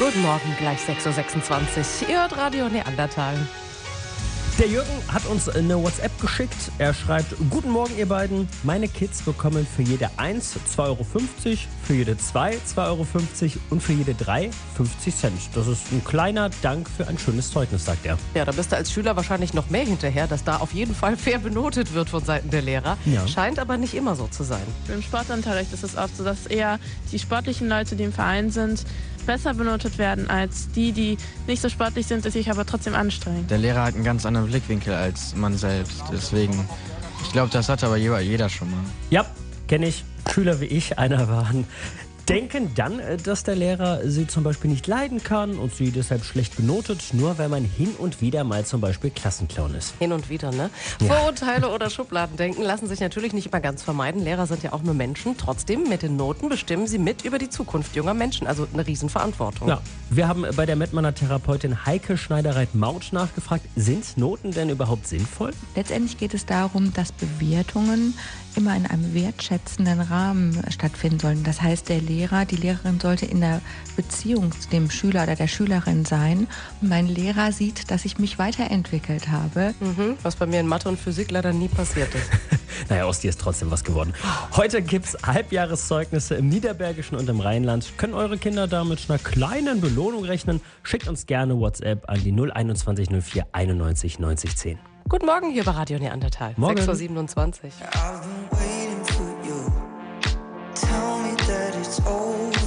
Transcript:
Guten Morgen, gleich 6.26 Uhr. Ihr hört Radio Neandertal. Der Jürgen hat uns eine WhatsApp geschickt. Er schreibt: Guten Morgen, ihr beiden. Meine Kids bekommen für jede 1 2,50 Euro, für jede 2 2,50 Euro und für jede 3 50 Cent. Das ist ein kleiner Dank für ein schönes Zeugnis, sagt er. Ja, da bist du als Schüler wahrscheinlich noch mehr hinterher, dass da auf jeden Fall fair benotet wird von Seiten der Lehrer. Ja. Scheint aber nicht immer so zu sein. Im Sportunterricht ist es oft so, dass eher die sportlichen Leute, die im Verein sind, besser benotet werden als die nicht so sportlich sind, die sich aber trotzdem anstrengen. Der Lehrer hat einen ganz anderen Blickwinkel als man selbst. Deswegen, ich glaube, das hat aber jeder schon mal. Ja, kenne ich. Schüler wie ich einer waren. Denken dann, dass der Lehrer sie zum Beispiel nicht leiden kann und sie deshalb schlecht benotet, nur weil man hin und wieder mal zum Beispiel Klassenclown ist. Hin und wieder, ne? Ja. Vorurteile oder Schubladendenken lassen sich natürlich nicht immer ganz vermeiden. Lehrer sind ja auch nur Menschen. Trotzdem, mit den Noten bestimmen sie mit über die Zukunft junger Menschen. Also eine Riesenverantwortung. Ja, wir haben bei der Mettmanner Therapeutin Heike Schneidereit-Maut nachgefragt, sind Noten denn überhaupt sinnvoll? Letztendlich geht es darum, dass Bewertungen immer in einem wertschätzenden Rahmen stattfinden sollen. Das heißt, der Lehrer, die Lehrerin sollte in der Beziehung zu dem Schüler oder der Schülerin sein. Und mein Lehrer sieht, dass ich mich weiterentwickelt habe. Was bei mir in Mathe und Physik leider nie passiert ist. Naja, aus dir ist trotzdem was geworden. Heute gibt's Halbjahreszeugnisse im Niederbergischen und im Rheinland. Können eure Kinder da mit einer kleinen Belohnung rechnen? Schickt uns gerne WhatsApp an die 021 04 91 90 10. Guten Morgen hier bei Radio Neandertal. Morgen. 6.27 Uhr. I've been waiting for you. Tell me that it's over.